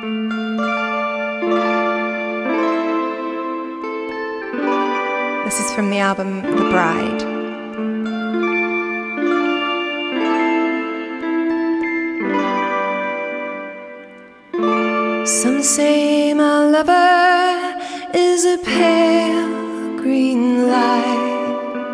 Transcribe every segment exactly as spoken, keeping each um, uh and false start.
This is from the album The Bride. Some say my lover is a pale green light.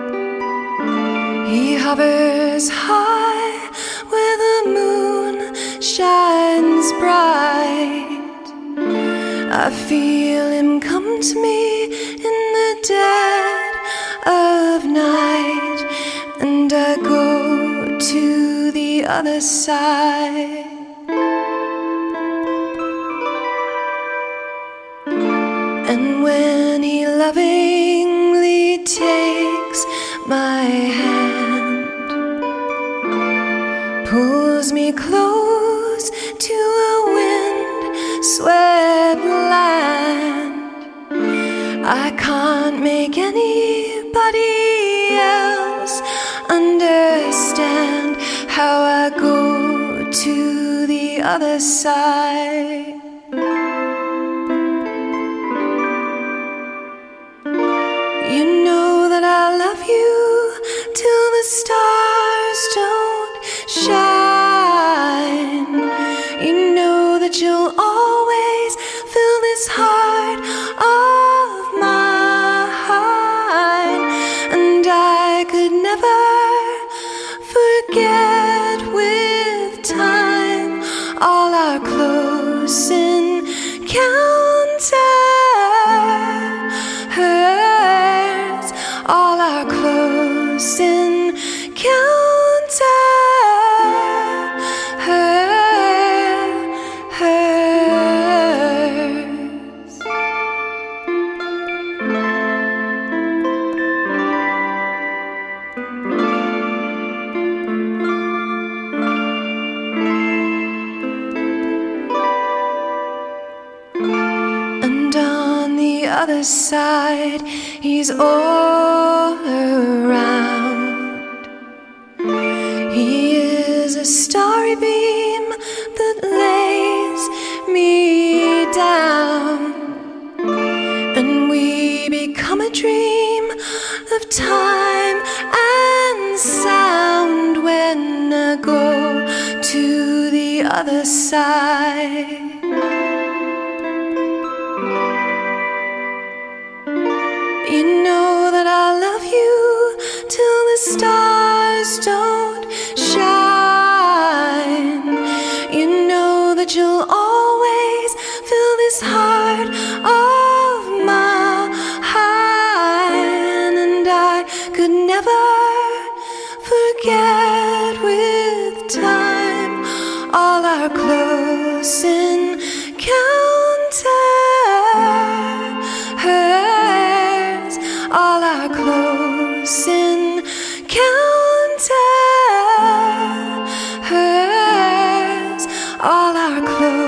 He hovers high where the moon shines bright. I feel him come to me in the dead of night, and I go to the other side. And when he lovingly takes my hand, pulls me close to a wind-swept land, I can't make anybody else understand how I go to the other side. You know that I love you till the stars don't shine. You know that you'll always fill this heart of mine, and I could never forget with time all our close encounters, all our close encounters. And on the other side, he's all around. He is a starry beam that lays me down, and we become a dream of time and sound when I go to the other side. You know that I love you till the stars don't shine. You know that you'll always fill this heart of mine, and I could never forget with time all our close encounters, all our close encounters, all our close